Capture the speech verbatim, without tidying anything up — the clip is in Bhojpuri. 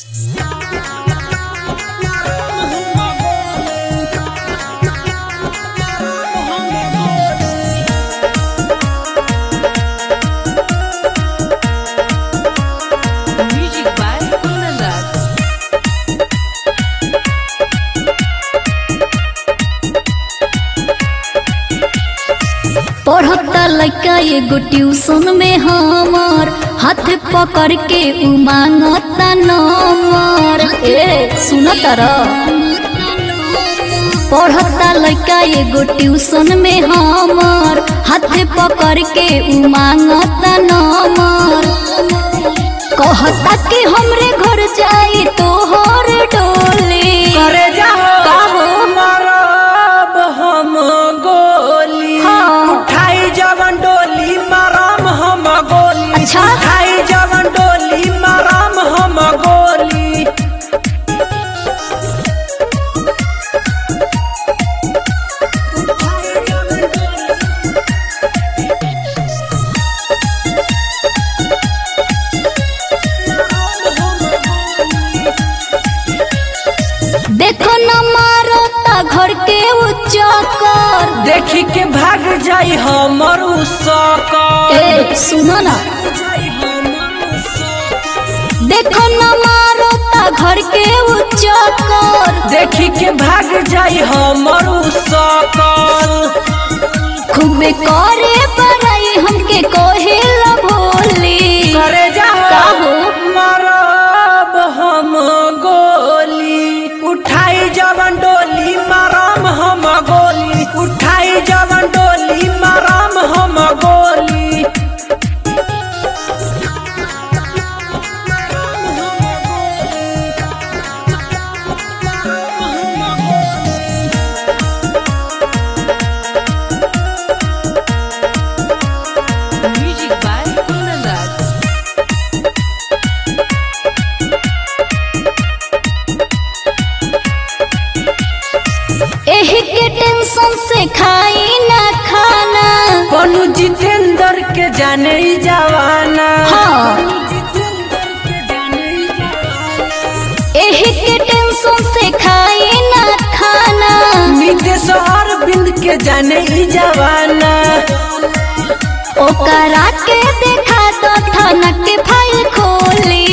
पढ़ता लड़का एगो ट्यूशन में हमर हाथ पकड़ के उ मांगता नंबर। ए सुनत रह, पढ़ता लड़का एगो ट्यूशन में हमर हाथ पकड़ के उ मांगता नंबर। कहता कि हमरे घर जाई तोहर डोली करे जाओ काहो मरब हम गोली। हाँ। उठाई जवन डोली मरम हम गोली। अच्छा। उठाई जवन डोली मरम हम गोली। उठाई जवन डोली देखो न मारो ता घर के उ चक्कर। देखी के भाग जाई हमर उ सकर। ए सुनो ना, देखो न मारो ता घर के उ चक्कर। देखी के भाग जाई हमर उ सकर। खूबे करे बड़ाई हमके कहेला भोली। करे जाओ काहो मरब हम गोली। उठाई जवन डोली मरम हम गोली। उठाई जवन डोली मरम हम गोली। Music by Kundan Raj. एही के टेंशन से खाई ना खाना। पनु जितेंद्र के जाने ही जवाना। हाँ। जितेंद्र के जाने ही जवाना। एही के टेंशन से खाई ना खाना। निदेश अरविंद के जाने ही जवाना। ओकरा के देखा तो थाना के फाइल खोली।